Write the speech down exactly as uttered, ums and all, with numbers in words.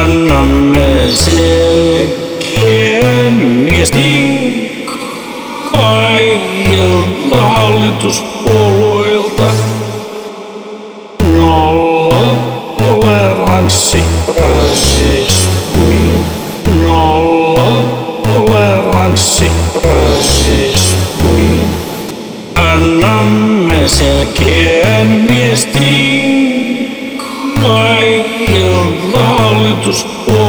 Annamme selkeän viestin kaikilta hallituspuolueilta. Nolla toleranssi rasismiin. Nolla toleranssi rasismiin. Annamme selkeän viestin kaikilta hallituspuolueilta.